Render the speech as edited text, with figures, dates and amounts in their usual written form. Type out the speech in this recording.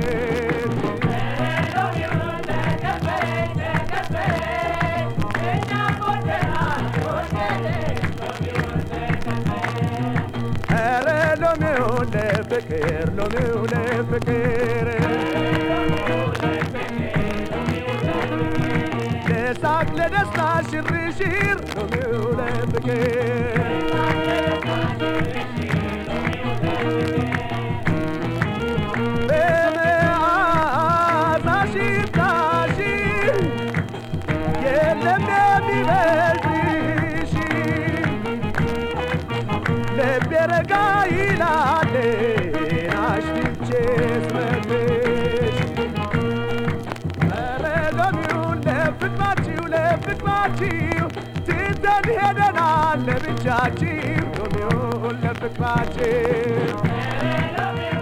ለፍቅር ሎሚው ለፍቅር ለሳቅ ለደስታ ሽርሽር ሎሚው ለፍቅር በመዓዛ ሽታሽ የለም የሚበልጥሽ ልቤ ረጋ ይላል ናሽቼ ስመትሽ ኧረ ሎሚው ለፍቅራችሁ ለፍቅራችሁ ትተን ሄደናል ለብቻችሁ ሎሚው ለፍቅራችሁ